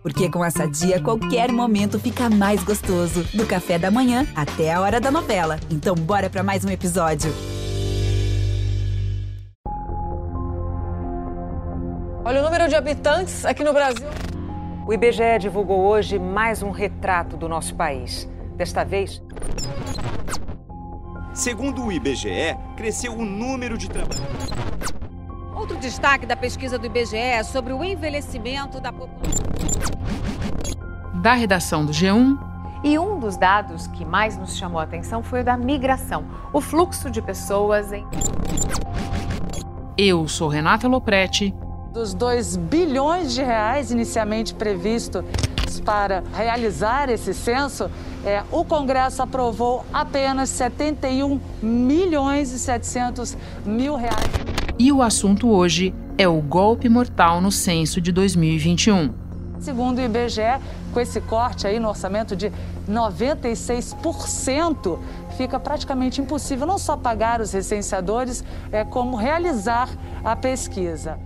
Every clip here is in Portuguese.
Porque com a Sadia, qualquer momento fica mais gostoso. Do café da manhã até a hora da novela. Então bora pra mais um episódio. Olha o número de habitantes aqui no Brasil. O IBGE divulgou hoje mais um retrato do nosso país. Desta vez... Segundo o IBGE, cresceu o número de trabalhadores. Outro destaque da pesquisa do IBGE é sobre o envelhecimento da população. Da redação do G1. E um dos dados que mais nos chamou a atenção foi o da migração, o fluxo de pessoas em... Eu sou Renata Lopretti. Dos 2 bilhões de reais inicialmente previstos para realizar esse censo, o Congresso aprovou apenas 71 milhões e 700 mil reais. E o assunto hoje é o golpe mortal no censo de 2021. Segundo o IBGE, com esse corte aí no orçamento de 96%, fica praticamente impossível não só pagar os recenseadores, como realizar a pesquisa.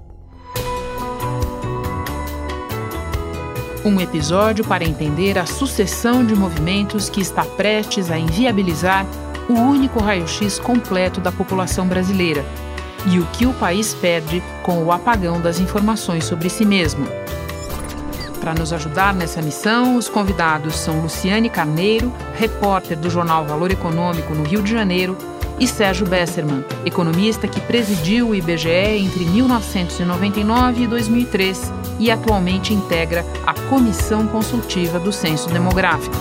Um episódio para entender a sucessão de movimentos que está prestes a inviabilizar o único raio-x completo da população brasileira e o que o país perde com o apagão das informações sobre si mesmo. Para nos ajudar nessa missão, os convidados são Luciane Carneiro, repórter do jornal Valor Econômico no Rio de Janeiro, e Sérgio Besserman, economista que presidiu o IBGE entre 1999 e 2003 e atualmente integra a Comissão Consultiva do Censo Demográfico.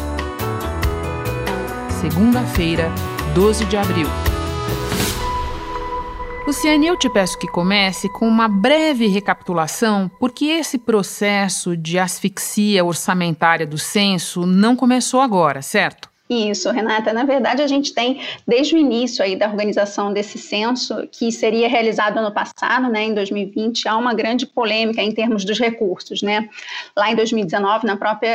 Segunda-feira, 12 de abril. Luciane, eu te peço que comece com uma breve recapitulação, porque esse processo de asfixia orçamentária do censo não começou agora, certo? Isso, Renata. Na verdade, a gente tem, desde o início aí da organização desse censo, que seria realizado ano passado, né, em 2020, há uma grande polêmica em termos dos recursos, né? Lá em 2019, na própria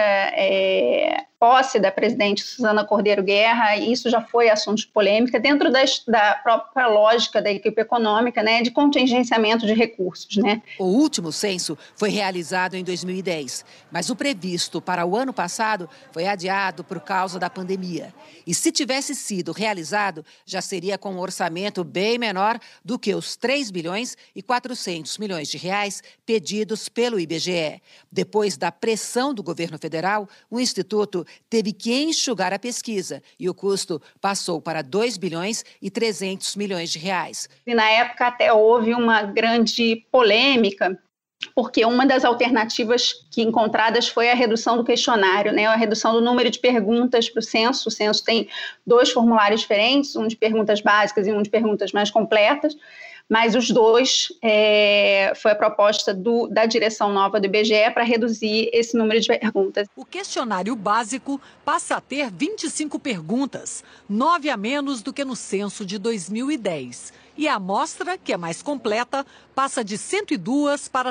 posse da presidente Suzana Cordeiro Guerra, isso já foi assunto de polêmica dentro da própria lógica da equipe econômica, né, de contingenciamento de recursos, né? O último censo foi realizado em 2010, mas o previsto para o ano passado foi adiado por causa da pandemia. E se tivesse sido realizado, já seria com um orçamento bem menor do que os 3 bilhões e 400 milhões de reais pedidos pelo IBGE. Depois da pressão do governo federal, o Instituto teve que enxugar a pesquisa e o custo passou para 2 bilhões e 300 milhões de reais. E na época até houve uma grande polêmica, porque uma das alternativas que encontradas foi a redução do questionário, né? A redução do número de perguntas para o censo. O censo tem 2 formulários diferentes, um de perguntas básicas e um de perguntas mais completas, mas os 2 foi a proposta da direção nova do IBGE para reduzir esse número de perguntas. O questionário básico passa a ter 25 perguntas, 9 a menos do que no censo de 2010. E a amostra, que é mais completa, passa de 102 para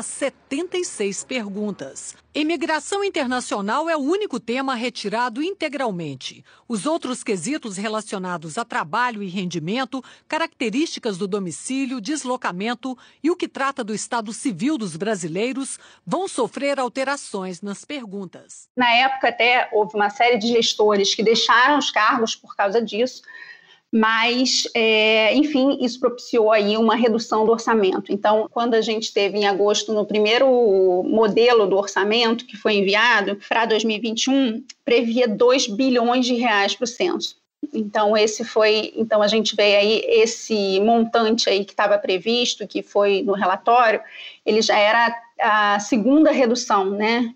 76 perguntas. Imigração internacional é o único tema retirado integralmente. Os outros quesitos relacionados a trabalho e rendimento, características do domicílio, deslocamento e o que trata do estado civil dos brasileiros vão sofrer alterações nas perguntas. Na época até houve uma série de gestores que deixaram os cargos por causa disso. Mas, enfim, isso propiciou aí uma redução do orçamento. Então, quando a gente teve em agosto, no primeiro modelo do orçamento que foi enviado para 2021, previa 2 bilhões de reais para o censo. Então, então a gente vê aí esse montante aí que estava previsto, que foi no relatório, ele já era a segunda redução, né,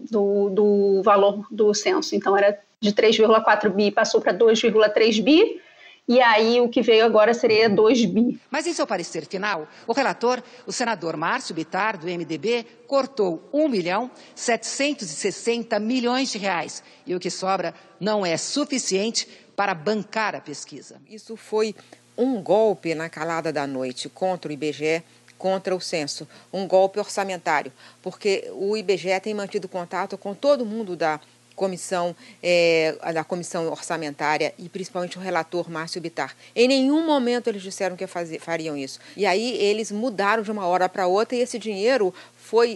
do valor do censo. Então, era de 3,4 bi, passou para 2,3 bi. E aí o que veio agora seria 2 bi. Mas em seu parecer final, o relator, o senador Márcio Bittar, do MDB, cortou 1.760 milhões de reais. E o que sobra não é suficiente para bancar a pesquisa. Isso foi um golpe na calada da noite contra o IBGE, contra o censo, um golpe orçamentário, porque o IBGE tem mantido contato com todo mundo da da comissão orçamentária e principalmente o relator Márcio Bittar. Em nenhum momento eles disseram que fariam isso. E aí eles mudaram de uma hora para outra e esse dinheiro foi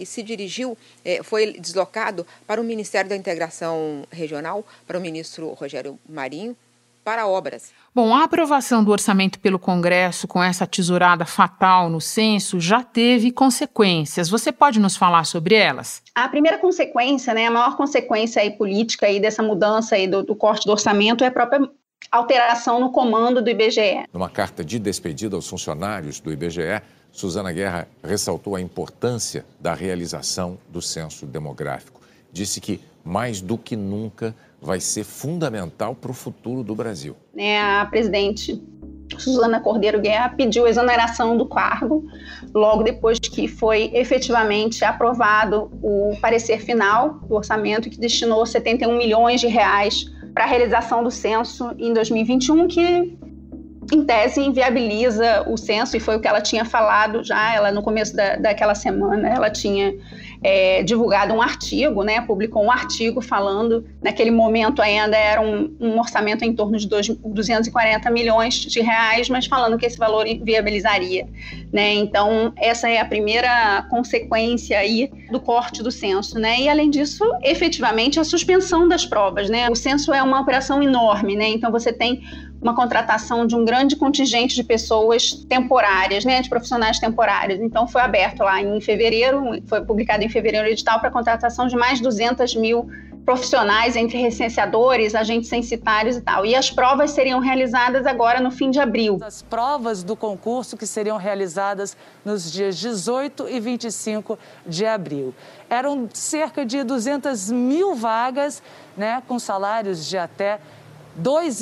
deslocado para o Ministério da Integração Regional, para o ministro Rogério Marinho, para obras. Bom, a aprovação do orçamento pelo Congresso com essa tesourada fatal no censo já teve consequências. Você pode nos falar sobre elas? A primeira consequência, a maior consequência aí política aí dessa mudança aí do corte do orçamento é a própria alteração no comando do IBGE. Numa carta de despedida aos funcionários do IBGE, Suzana Guerra ressaltou a importância da realização do censo demográfico. Disse que, mais do que nunca, vai ser fundamental para o futuro do Brasil. A presidente Suzana Cordeiro Guerra pediu exoneração do cargo logo depois que foi efetivamente aprovado o parecer final do orçamento que destinou 71 milhões de reais para a realização do censo em 2021, que em tese inviabiliza o censo, e foi o que ela tinha falado já. Ela, no começo daquela semana, ela tinha divulgado um artigo, publicou um artigo falando, naquele momento ainda era um orçamento em torno de 240 milhões de reais, mas falando que esse valor viabilizaria. Então, essa é a primeira consequência aí do corte do censo. E, além disso, efetivamente, a suspensão das provas. O censo é uma operação enorme, então você tem uma contratação de um grande contingente de pessoas temporárias, de profissionais temporários. Então, foi aberto lá em fevereiro, foi publicado em fevereiro o edital para a contratação de mais de 200 mil profissionais, entre recenseadores, agentes censitários e tal. E as provas seriam realizadas agora no fim de abril. As provas do concurso que seriam realizadas nos dias 18 e 25 de abril. Eram cerca de 200 mil vagas, com salários de até R$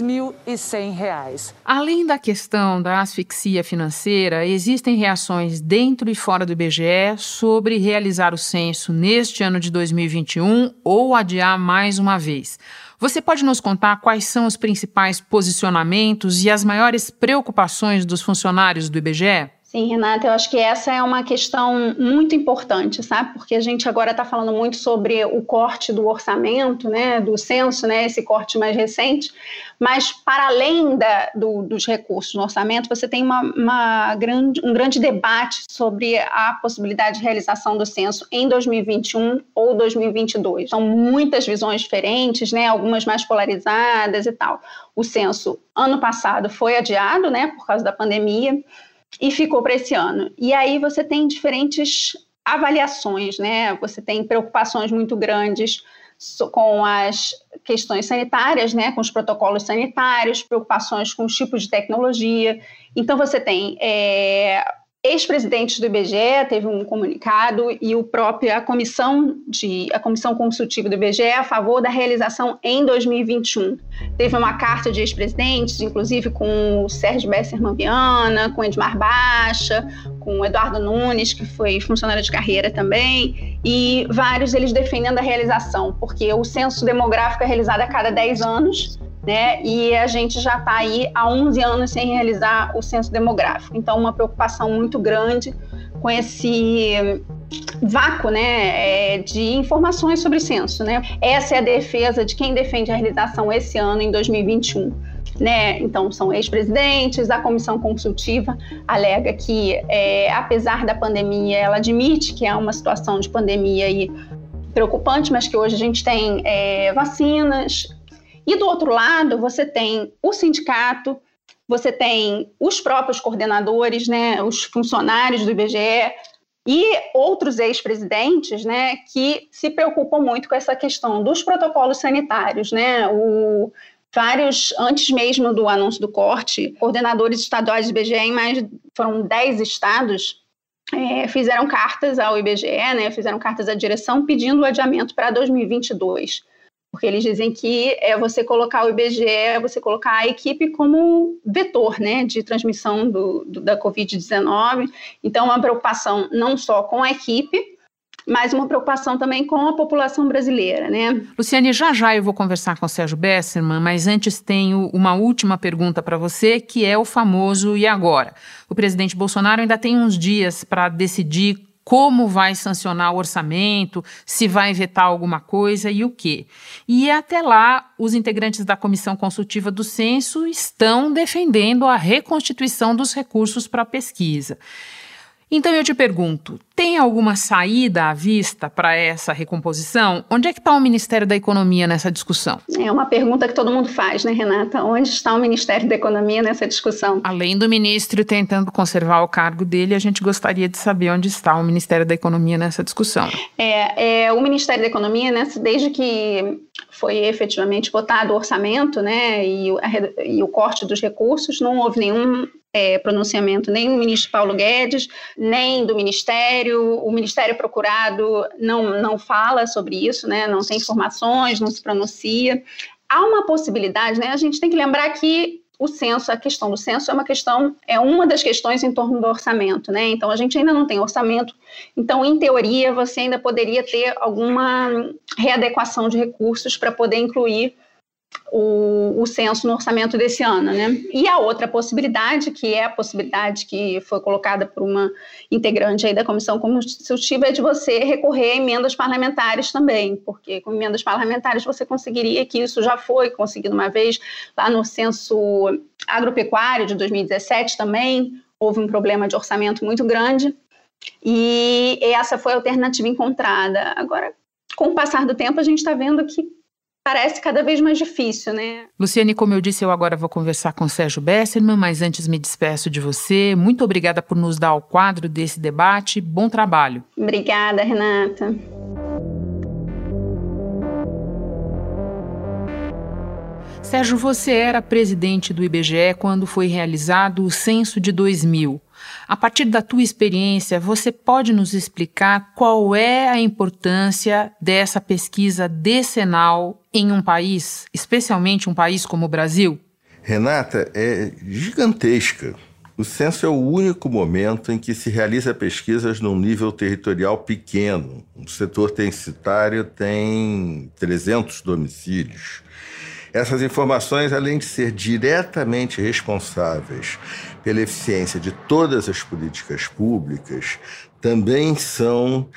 2.100. Além da questão da asfixia financeira, existem reações dentro e fora do IBGE sobre realizar o censo neste ano de 2021 ou adiar mais uma vez. Você pode nos contar quais são os principais posicionamentos e as maiores preocupações dos funcionários do IBGE? Sim, Renata, eu acho que essa é uma questão muito importante, sabe? Porque a gente agora está falando muito sobre o corte do orçamento, do censo, esse corte mais recente, mas para além dos recursos no orçamento, você tem um grande debate sobre a possibilidade de realização do censo em 2021 ou 2022. São muitas visões diferentes, algumas mais polarizadas e tal. O censo, ano passado, foi adiado, por causa da pandemia, e ficou para esse ano. E aí você tem diferentes avaliações, Você tem preocupações muito grandes com as questões sanitárias, com os protocolos sanitários, preocupações com os tipos de tecnologia. Então você tem ex-presidentes do IBGE, teve um comunicado, e a comissão consultiva do IBGE a favor da realização em 2021. Teve uma carta de ex-presidentes, inclusive com o Sérgio Besserman Viana, com Edmar Baixa, com o Eduardo Nunes, que foi funcionário de carreira também, e vários eles defendendo a realização, porque o censo demográfico é realizado a cada 10 anos, e a gente já está aí há 11 anos sem realizar o censo demográfico. Então, uma preocupação muito grande com esse vácuo, de informações sobre censo, Essa é a defesa de quem defende a realização esse ano, em 2021. Então, são ex-presidentes, a comissão consultiva alega que, apesar da pandemia, ela admite que é uma situação de pandemia aí preocupante, mas que hoje a gente tem vacinas. E do outro lado, você tem o sindicato, você tem os próprios coordenadores, os funcionários do IBGE e outros ex-presidentes, que se preocupam muito com essa questão dos protocolos sanitários, antes mesmo do anúncio do corte, coordenadores estaduais do IBGE foram 10 estados, fizeram cartas ao IBGE, fizeram cartas à direção pedindo o adiamento para 2022. Porque eles dizem que é você colocar o IBGE, é você colocar a equipe como vetor, de transmissão da Covid-19. Então, é uma preocupação não só com a equipe, mas uma preocupação também com a população brasileira, Luciane, já eu vou conversar com o Sérgio Besserman, mas antes tenho uma última pergunta para você, que é o famoso e agora? O presidente Bolsonaro ainda tem uns dias para decidir como vai sancionar o orçamento, se vai vetar alguma coisa e o quê. E até lá, os integrantes da Comissão Consultiva do Censo estão defendendo a reconstituição dos recursos para a pesquisa. Então eu te pergunto, tem alguma saída à vista para essa recomposição? Onde é que está o Ministério da Economia nessa discussão? É uma pergunta que todo mundo faz, né, Renata? Onde está o Ministério da Economia nessa discussão? Além do ministro tentando conservar o cargo dele, a gente gostaria de saber onde está o Ministério da Economia nessa discussão. O Ministério da Economia, desde que foi efetivamente votado o orçamento, né, e o corte dos recursos, não houve nenhum pronunciamento nem do ministro Paulo Guedes, nem do Ministério. O Ministério Procurado não fala sobre isso, né? Não tem informações, não se pronuncia. Há uma possibilidade, né? A gente tem que lembrar que a questão do censo é uma das questões em torno do orçamento, né? Então, a gente ainda não tem orçamento. Então, em teoria, você ainda poderia ter alguma readequação de recursos para poder incluir o censo no orçamento desse ano, né? E a outra possibilidade, que é a possibilidade que foi colocada por uma integrante aí da Comissão Consultiva, é de você recorrer a emendas parlamentares também, porque com emendas parlamentares você conseguiria, que isso já foi conseguido uma vez lá no censo agropecuário de 2017 também, houve um problema de orçamento muito grande, e essa foi a alternativa encontrada. Agora, com o passar do tempo, a gente está vendo que parece cada vez mais difícil, né? Luciane, como eu disse, eu agora vou conversar com o Sérgio Bessermann, mas antes me despeço de você. Muito obrigada por nos dar o quadro desse debate. Bom trabalho. Obrigada, Renata. Sérgio, você era presidente do IBGE quando foi realizado o censo de 2000. A partir da tua experiência, você pode nos explicar qual é a importância dessa pesquisa decenal em um país, especialmente um país como o Brasil? Renata, é gigantesca. O censo é o único momento em que se realiza pesquisas num nível territorial pequeno. O setor censitário tem 300 domicílios. Essas informações, além de ser diretamente responsáveis pela eficiência de todas as políticas públicas, também são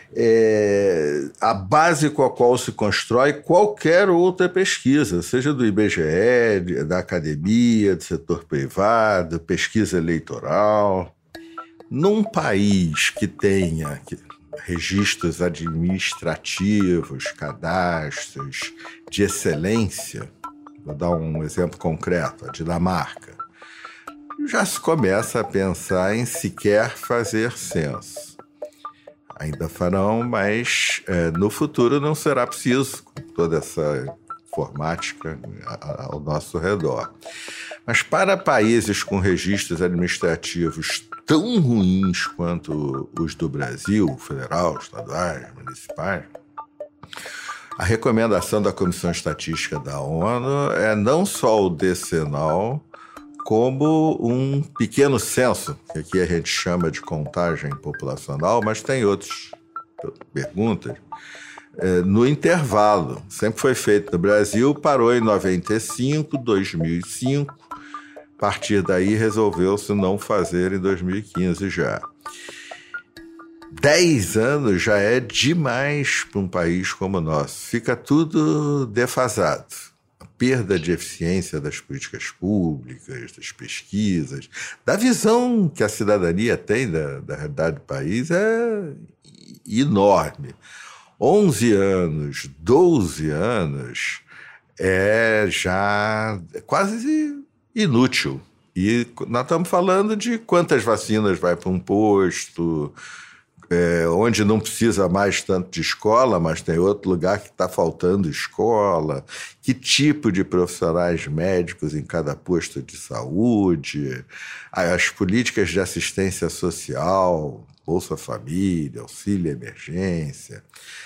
a base com a qual se constrói qualquer outra pesquisa, seja do IBGE, da academia, do setor privado, pesquisa eleitoral. Num país que tenha registros administrativos, cadastros de excelência, vou dar um exemplo concreto, a Dinamarca, já se começa a pensar em sequer fazer censo. Ainda farão, mas no futuro não será preciso, com toda essa informática ao nosso redor. Mas para países com registros administrativos tão ruins quanto os do Brasil, federal, estaduais, municipais, a recomendação da Comissão Estatística da ONU é não só o decenal, como um pequeno censo, que aqui a gente chama de contagem populacional, mas tem outras perguntas, no intervalo. Sempre foi feito no Brasil, parou em 95, 2005, a partir daí resolveu-se não fazer em 2015 já. 10 anos já é demais para um país como o nosso. Fica tudo defasado. A perda de eficiência das políticas públicas, das pesquisas, da visão que a cidadania tem da realidade do país é enorme. 11 anos, 12 anos é já quase inútil. E nós estamos falando de quantas vacinas vai para um posto, onde não precisa mais tanto de escola, mas tem outro lugar que está faltando escola, que tipo de profissionais médicos em cada posto de saúde, as políticas de assistência social, Bolsa Família, auxílio emergência.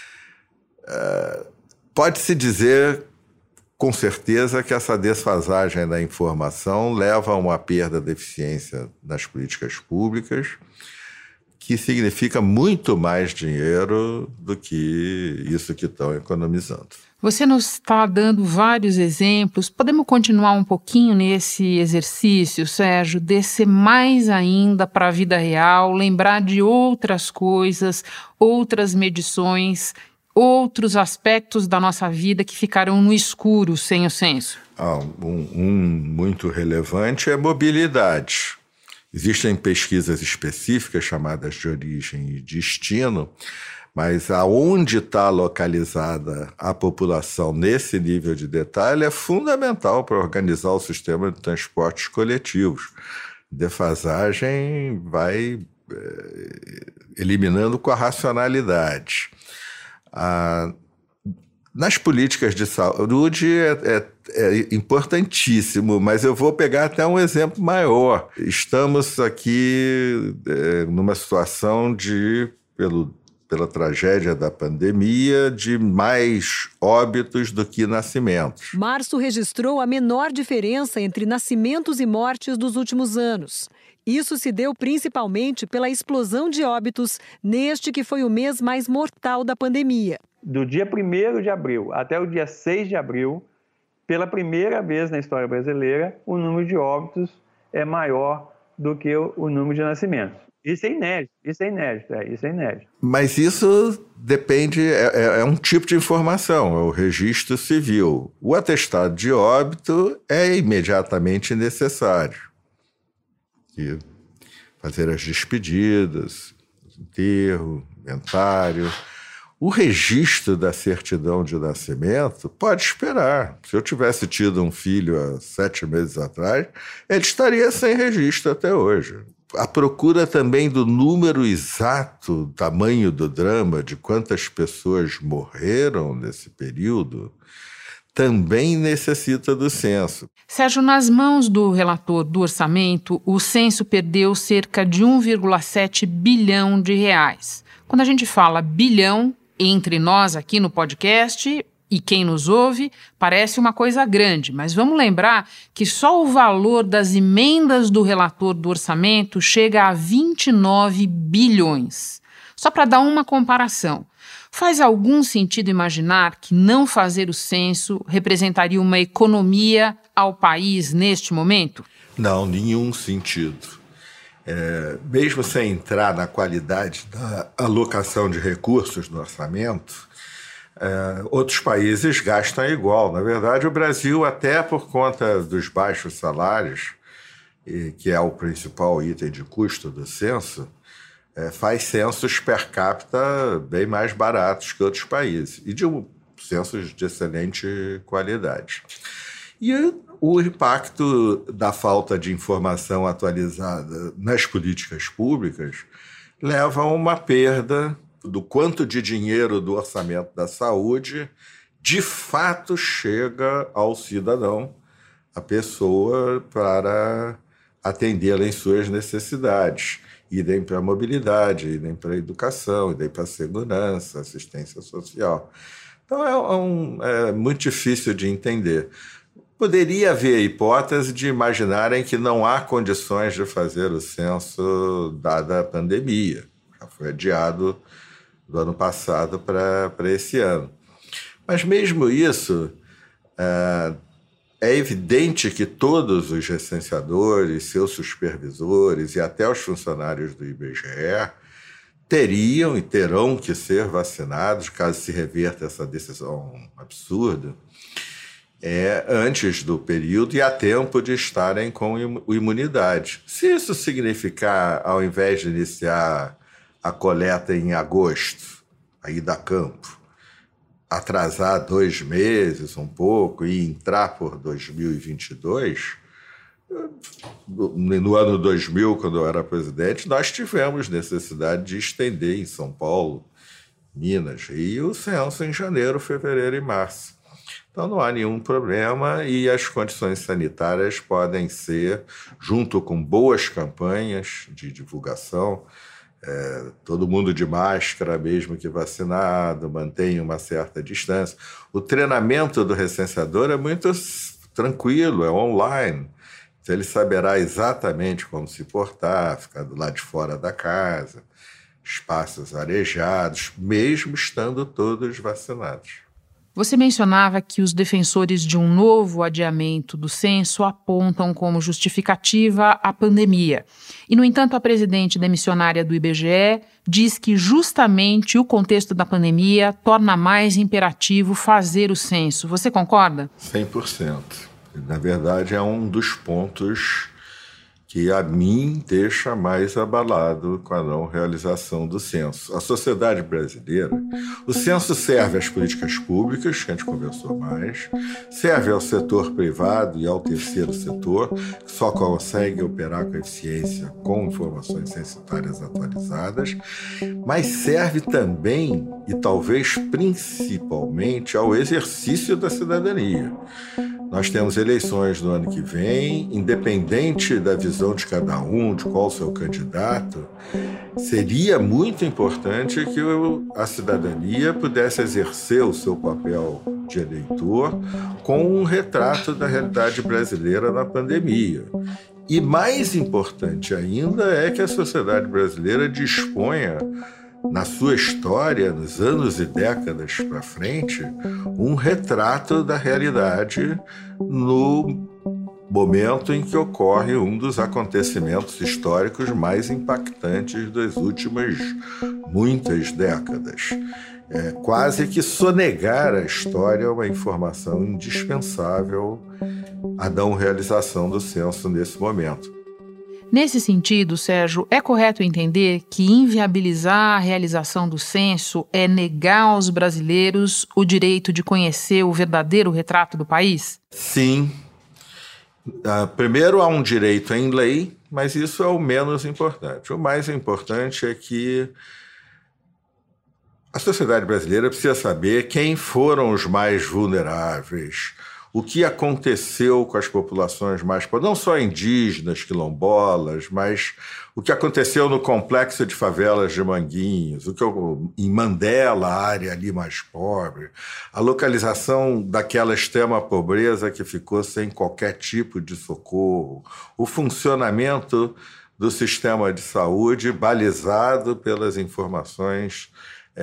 Pode-se dizer com certeza que essa desfasagem da informação leva a uma perda de eficiência nas políticas públicas, que significa muito mais dinheiro do que isso que estão economizando. Você nos está dando vários exemplos. Podemos continuar um pouquinho nesse exercício, Sérgio, descer mais ainda para a vida real, lembrar de outras coisas, outras medições, outros aspectos da nossa vida que ficarão no escuro sem o censo? Um muito relevante é mobilidade. Existem pesquisas específicas chamadas de origem e destino, mas aonde está localizada a população nesse nível de detalhe é fundamental para organizar o sistema de transportes coletivos. Defasagem vai eliminando com a racionalidade. Nas políticas de saúde é importantíssimo, mas eu vou pegar até um exemplo maior. Estamos aqui numa situação pela tragédia da pandemia, de mais óbitos do que nascimentos. Março registrou a menor diferença entre nascimentos e mortes dos últimos anos. Isso se deu principalmente pela explosão de óbitos neste que foi o mês mais mortal da pandemia. Do dia 1º de abril até o dia 6 de abril, pela primeira vez na história brasileira, o número de óbitos é maior do que o número de nascimentos. Isso é inédito. Mas isso depende, é um tipo de informação, é o registro civil. O atestado de óbito é imediatamente necessário. E fazer as despedidas, enterro, inventário. O registro da certidão de nascimento pode esperar. Se eu tivesse tido um filho há 7 meses atrás, ele estaria sem registro até hoje. A procura também do número exato, tamanho do drama, de quantas pessoas morreram nesse período, também necessita do censo. Sérgio, nas mãos do relator do orçamento, o censo perdeu cerca de 1,7 bilhão de reais. Quando a gente fala bilhão, entre nós aqui no podcast e quem nos ouve, parece uma coisa grande, mas vamos lembrar que só o valor das emendas do relator do orçamento chega a 29 bilhões. Só para dar uma comparação, faz algum sentido imaginar que não fazer o censo representaria uma economia ao país neste momento? Não, nenhum sentido. Mesmo sem entrar na qualidade da alocação de recursos no orçamento, outros países gastam igual. Na verdade, o Brasil, até por conta dos baixos salários, que é o principal item de custo do censo, faz censos per capita bem mais baratos que outros países, e de censos de excelente qualidade. E o impacto da falta de informação atualizada nas políticas públicas leva a uma perda do quanto de dinheiro do orçamento da saúde de fato chega ao cidadão, a pessoa, para atendê-la em suas necessidades. Idem para a mobilidade, idem para a educação, idem para a segurança, assistência social. Então é muito difícil de entender. Poderia haver a hipótese de imaginarem que não há condições de fazer o censo dada a pandemia. Já foi adiado do ano passado para esse ano. Mas mesmo isso, é evidente que todos os recenseadores, seus supervisores e até os funcionários do IBGE teriam e terão que ser vacinados, caso se reverta essa decisão absurda, antes do período e a tempo de estarem com imunidade. Se isso significar, ao invés de iniciar a coleta em agosto, a ida a campo, atrasar 2 meses um pouco e entrar por 2022, no ano 2000, quando eu era presidente, nós tivemos necessidade de estender em São Paulo, Minas, Rio, o censo em janeiro, fevereiro e março. Então não há nenhum problema e as condições sanitárias podem ser, junto com boas campanhas de divulgação, todo mundo de máscara, mesmo que vacinado, mantém uma certa distância. O treinamento do recenseador é muito tranquilo, é online. Então, ele saberá exatamente como se portar, ficar do lado de fora da casa, espaços arejados, mesmo estando todos vacinados. Você mencionava que os defensores de um novo adiamento do censo apontam como justificativa a pandemia. E, no entanto, a presidente demissionária do IBGE diz que justamente o contexto da pandemia torna mais imperativo fazer o censo. Você concorda? 100%. Na verdade, é um dos pontos que a mim deixa mais abalado com a não realização do censo. A sociedade brasileira, o censo serve às políticas públicas, que a gente conversou mais, serve ao setor privado e ao terceiro setor, que só consegue operar com eficiência com informações censitárias atualizadas, mas serve também, e talvez principalmente, ao exercício da cidadania. Nós temos eleições no ano que vem, independente da visão de cada um, de qual o seu candidato, seria muito importante que a cidadania pudesse exercer o seu papel de eleitor com um retrato da realidade brasileira na pandemia. E mais importante ainda é que a sociedade brasileira disponha, na sua história, nos anos e décadas para frente, um retrato da realidade no momento em que ocorre um dos acontecimentos históricos mais impactantes das últimas muitas décadas. É quase que sonegar a história é uma informação indispensável à não realização do censo nesse momento. Nesse sentido, Sérgio, é correto entender que inviabilizar a realização do censo é negar aos brasileiros o direito de conhecer o verdadeiro retrato do país? Sim. Primeiro, há um direito em lei, mas isso é o menos importante. O mais importante é que a sociedade brasileira precisa saber quem foram os mais vulneráveis, o que aconteceu com as populações mais pobres, não só indígenas, quilombolas, mas o que aconteceu no complexo de favelas de Manguinhos, em Mandela, a área ali mais pobre, a localização daquela extrema pobreza que ficou sem qualquer tipo de socorro, o funcionamento do sistema de saúde balizado pelas informações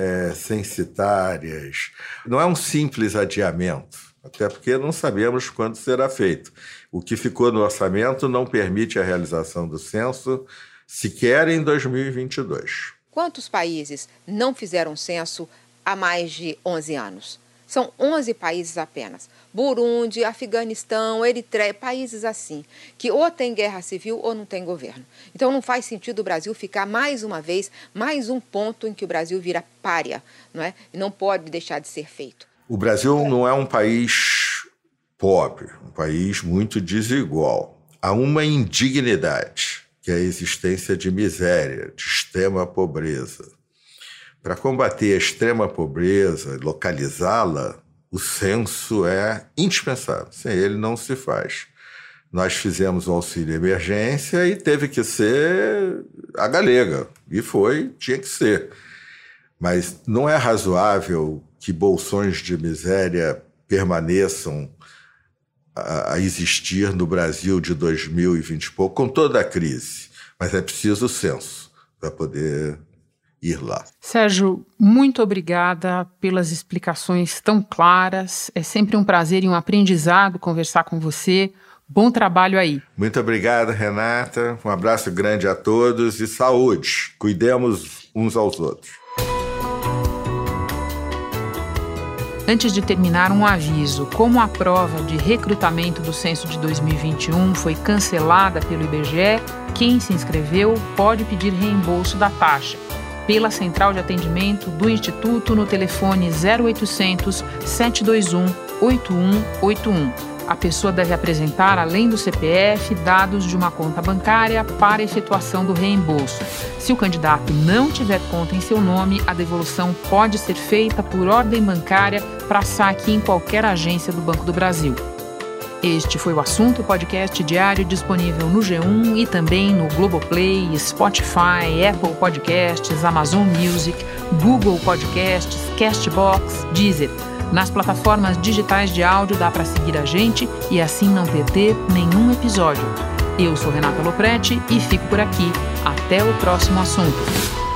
censitárias. Não é um simples adiamento, até porque não sabemos quando será feito. O que ficou no orçamento não permite a realização do censo sequer em 2022. Quantos países não fizeram censo há mais de 11 anos? São 11 países apenas. Burundi, Afeganistão, Eritreia, países assim, que ou tem guerra civil ou não tem governo. Então não faz sentido o Brasil ficar mais uma vez, mais um ponto em que o Brasil vira pária, não é? E não pode deixar de ser feito. O Brasil não é um país pobre, um país muito desigual. Há uma indignidade, que é a existência de miséria, de extrema pobreza. Para combater a extrema pobreza, localizá-la, o censo é indispensável. Sem ele não se faz. Nós fizemos o auxílio emergência e teve que ser a galega. E tinha que ser. Mas não é razoável que bolsões de miséria permaneçam a existir no Brasil de 2020 e pouco, com toda a crise. Mas é preciso o censo para poder ir lá. Sérgio, muito obrigada pelas explicações tão claras. É sempre um prazer e um aprendizado conversar com você. Bom trabalho aí. Muito obrigado, Renata. Um abraço grande a todos e saúde. Cuidemos uns aos outros. Antes de terminar, um aviso. Como a prova de recrutamento do censo de 2021 foi cancelada pelo IBGE, quem se inscreveu pode pedir reembolso da taxa pela central de atendimento do Instituto no telefone 0800 721 8181. A pessoa deve apresentar, além do CPF, dados de uma conta bancária para efetuação do reembolso. Se o candidato não tiver conta em seu nome, a devolução pode ser feita por ordem bancária para saque em qualquer agência do Banco do Brasil. Este foi o Assunto, podcast diário disponível no G1 e também no Globoplay, Spotify, Apple Podcasts, Amazon Music, Google Podcasts, Castbox, Deezer. Nas plataformas digitais de áudio dá para seguir a gente e assim não perder nenhum episódio. Eu sou Renata Loprete e fico por aqui. Até o próximo assunto.